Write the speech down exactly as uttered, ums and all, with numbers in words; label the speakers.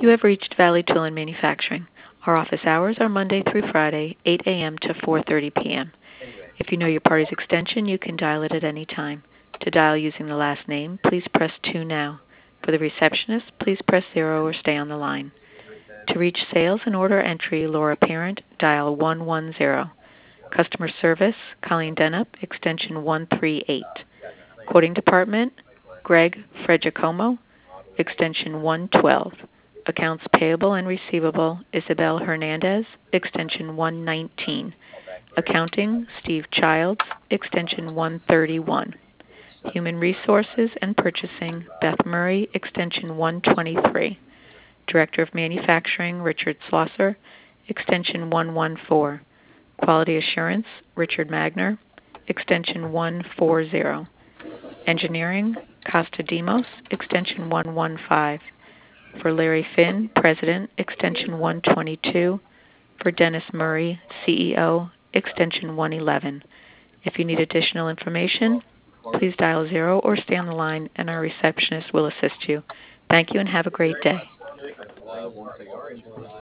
Speaker 1: You have reached Valley Tool and Manufacturing. Our office hours are Monday through Friday, eight a m to four thirty p m If you know your party's extension, you can dial it at any time. To dial using the last name, please press two now. For the receptionist, please press zero or stay on the line. To reach sales and order entry, Laura Parent, dial one one zero. Customer service, Colleen Denup, extension one three eight. Quoting department, Greg Fredgiacomo, extension one twelve. Accounts payable and receivable, Isabel Hernandez, extension one nineteen. Accounting, Steve Childs, extension one thirty-one. Human Resources and Purchasing, Beth Murray, extension one twenty-three. Director of Manufacturing, Richard Slosser, extension one fourteen. Quality Assurance, Richard Magner, extension one forty. Engineering, Costa Demos, extension one fifteen. For Larry Finn, President, extension one twenty-two. For Dennis Murray, C E O, extension one eleven. If you need additional information, please dial zero or stay on the line and our receptionist will assist you. Thank you and have a great day.